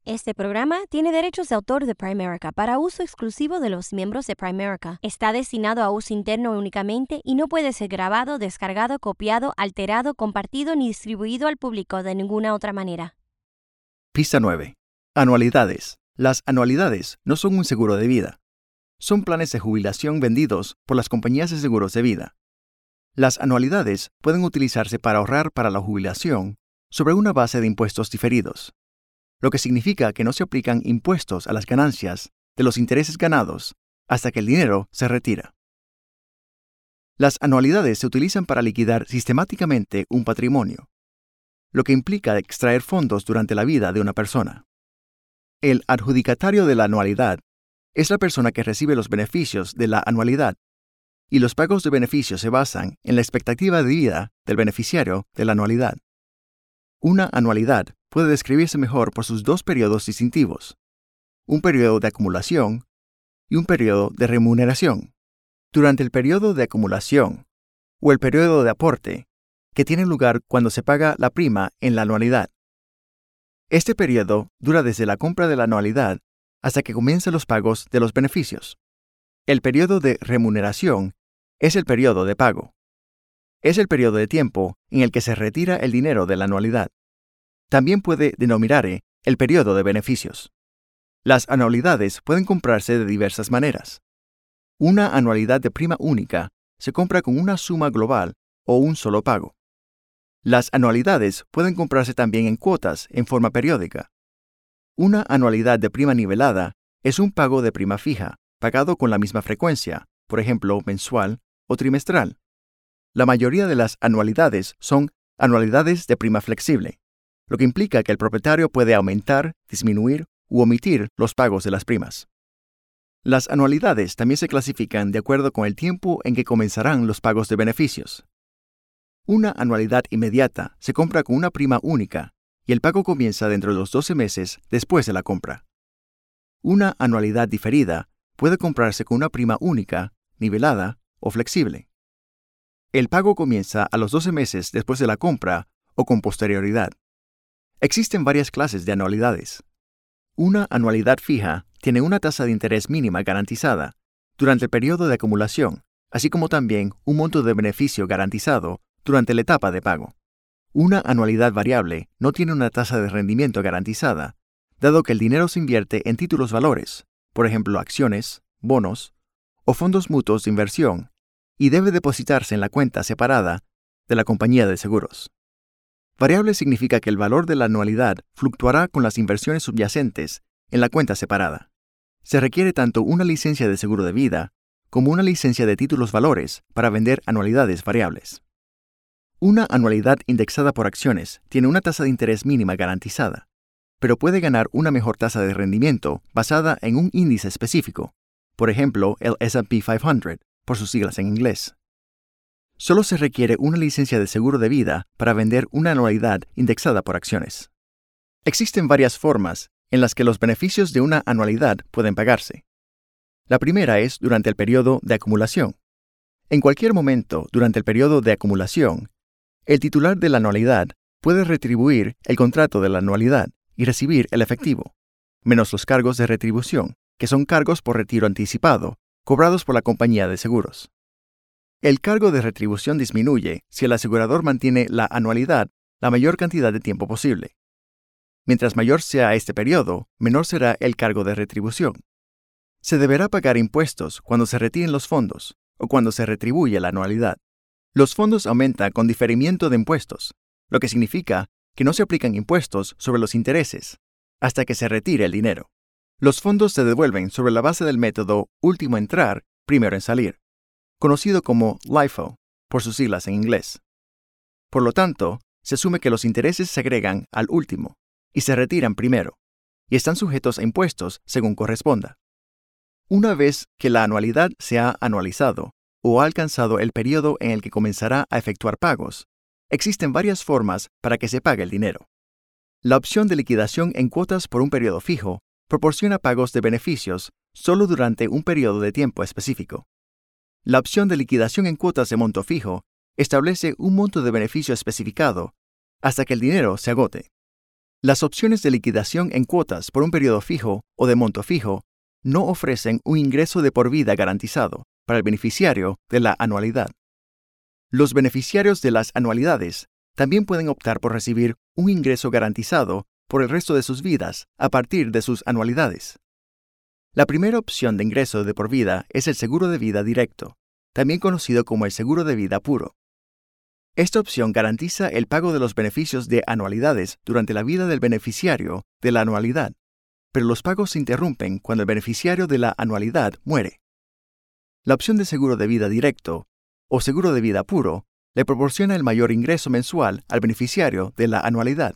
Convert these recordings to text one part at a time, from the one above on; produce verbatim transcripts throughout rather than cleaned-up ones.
Este programa tiene derechos de autor de Primerica para uso exclusivo de los miembros de Primerica. Está destinado a uso interno únicamente y no puede ser grabado, descargado, copiado, alterado, compartido ni distribuido al público de ninguna otra manera. Pista nueve. Anualidades. Las anualidades no son un seguro de vida. Son planes de jubilación vendidos por las compañías de seguros de vida. Las anualidades pueden utilizarse para ahorrar para la jubilación sobre una base de impuestos diferidos, lo que significa que no se aplican impuestos a las ganancias de los intereses ganados hasta que el dinero se retira. Las anualidades se utilizan para liquidar sistemáticamente un patrimonio, lo que implica extraer fondos durante la vida de una persona. El adjudicatario de la anualidad es la persona que recibe los beneficios de la anualidad, y los pagos de beneficios se basan en la expectativa de vida del beneficiario de la anualidad. Una anualidad puede describirse mejor por sus dos periodos distintivos, un periodo de acumulación y un periodo de remuneración. Durante el periodo de acumulación, o el periodo de aporte, que tiene lugar cuando se paga la prima en la anualidad. Este periodo dura desde la compra de la anualidad hasta que comiencen los pagos de los beneficios. El periodo de remuneración es el periodo de pago. Es el periodo de tiempo en el que se retira el dinero de la anualidad. También puede denominarse el periodo de beneficios. Las anualidades pueden comprarse de diversas maneras. Una anualidad de prima única se compra con una suma global o un solo pago. Las anualidades pueden comprarse también en cuotas en forma periódica. Una anualidad de prima nivelada es un pago de prima fija, pagado con la misma frecuencia, por ejemplo, mensual o trimestral. La mayoría de las anualidades son anualidades de prima flexible, lo que implica que el propietario puede aumentar, disminuir u omitir los pagos de las primas. Las anualidades también se clasifican de acuerdo con el tiempo en que comenzarán los pagos de beneficios. Una anualidad inmediata se compra con una prima única y el pago comienza dentro de los doce meses después de la compra. Una anualidad diferida puede comprarse con una prima única, nivelada o flexible. El pago comienza a los doce meses después de la compra o con posterioridad. Existen varias clases de anualidades. Una anualidad fija tiene una tasa de interés mínima garantizada durante el periodo de acumulación, así como también un monto de beneficio garantizado durante la etapa de pago. Una anualidad variable no tiene una tasa de rendimiento garantizada, dado que el dinero se invierte en títulos valores, por ejemplo acciones, bonos o fondos mutuos de inversión, y debe depositarse en la cuenta separada de la compañía de seguros. Variable significa que el valor de la anualidad fluctuará con las inversiones subyacentes en la cuenta separada. Se requiere tanto una licencia de seguro de vida como una licencia de títulos valores para vender anualidades variables. Una anualidad indexada por acciones tiene una tasa de interés mínima garantizada, pero puede ganar una mejor tasa de rendimiento basada en un índice específico, por ejemplo el S and P quinientos, por sus siglas en inglés. Solo se requiere una licencia de seguro de vida para vender una anualidad indexada por acciones. Existen varias formas en las que los beneficios de una anualidad pueden pagarse. La primera es durante el periodo de acumulación. En cualquier momento durante el periodo de acumulación, el titular de la anualidad puede retribuir el contrato de la anualidad y recibir el efectivo, menos los cargos de retribución, que son cargos por retiro anticipado, cobrados por la compañía de seguros. El cargo de retribución disminuye si el asegurador mantiene la anualidad la mayor cantidad de tiempo posible. Mientras mayor sea este periodo, menor será el cargo de retribución. Se deberá pagar impuestos cuando se retiren los fondos o cuando se retribuye la anualidad. Los fondos aumentan con diferimiento de impuestos, lo que significa que no se aplican impuestos sobre los intereses hasta que se retire el dinero. Los fondos se devuelven sobre la base del método último entrar, primero en salir, conocido como LIFO, por sus siglas en inglés. Por lo tanto, se asume que los intereses se agregan al último y se retiran primero, y están sujetos a impuestos según corresponda. Una vez que la anualidad se ha anualizado o ha alcanzado el periodo en el que comenzará a efectuar pagos, existen varias formas para que se pague el dinero. La opción de liquidación en cuotas por un periodo fijo proporciona pagos de beneficios solo durante un periodo de tiempo específico. La opción de liquidación en cuotas de monto fijo establece un monto de beneficio especificado hasta que el dinero se agote. Las opciones de liquidación en cuotas por un periodo fijo o de monto fijo no ofrecen un ingreso de por vida garantizado para el beneficiario de la anualidad. Los beneficiarios de las anualidades también pueden optar por recibir un ingreso garantizado por el resto de sus vidas a partir de sus anualidades. La primera opción de ingreso de por vida es el seguro de vida directo, también conocido como el seguro de vida puro. Esta opción garantiza el pago de los beneficios de anualidades durante la vida del beneficiario de la anualidad, pero los pagos se interrumpen cuando el beneficiario de la anualidad muere. La opción de seguro de vida directo o seguro de vida puro le proporciona el mayor ingreso mensual al beneficiario de la anualidad.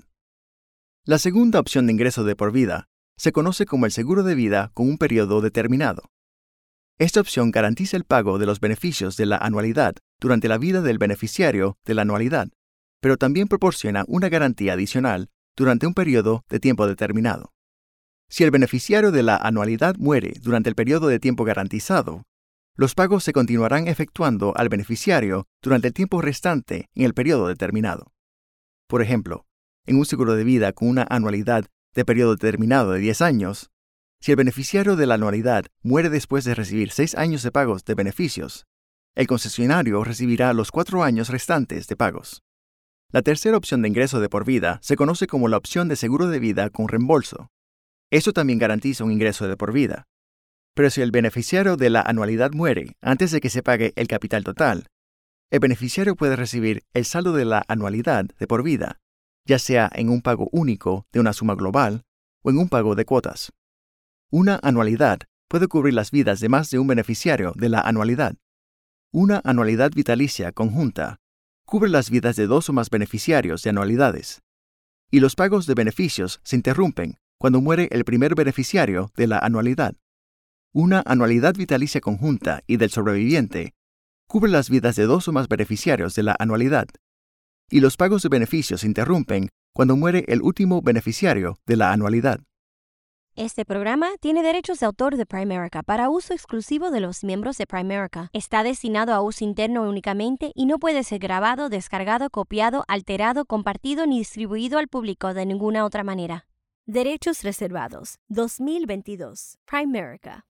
La segunda opción de ingreso de por vida se conoce como el seguro de vida con un periodo determinado. Esta opción garantiza el pago de los beneficios de la anualidad durante la vida del beneficiario de la anualidad, pero también proporciona una garantía adicional durante un periodo de tiempo determinado. Si el beneficiario de la anualidad muere durante el periodo de tiempo garantizado, los pagos se continuarán efectuando al beneficiario durante el tiempo restante en el periodo determinado. Por ejemplo, en un seguro de vida con una anualidad de periodo determinado de diez años, si el beneficiario de la anualidad muere después de recibir seis años de pagos de beneficios, el concesionario recibirá los cuatro años restantes de pagos. La tercera opción de ingreso de por vida se conoce como la opción de seguro de vida con reembolso. Esto también garantiza un ingreso de por vida. Pero si el beneficiario de la anualidad muere antes de que se pague el capital total, el beneficiario puede recibir el saldo de la anualidad de por vida, ya sea en un pago único de una suma global o en un pago de cuotas. Una anualidad puede cubrir las vidas de más de un beneficiario de la anualidad. Una anualidad vitalicia conjunta cubre las vidas de dos o más beneficiarios de anualidades, y los pagos de beneficios se interrumpen cuando muere el primer beneficiario de la anualidad. Una anualidad vitalicia conjunta y del sobreviviente cubre las vidas de dos o más beneficiarios de la anualidad, y los pagos de beneficios se interrumpen cuando muere el último beneficiario de la anualidad. Este programa tiene derechos de autor de Primerica para uso exclusivo de los miembros de Primerica. Está destinado a uso interno únicamente y no puede ser grabado, descargado, copiado, alterado, compartido ni distribuido al público de ninguna otra manera. Derechos reservados. dos mil veintidós. Primerica.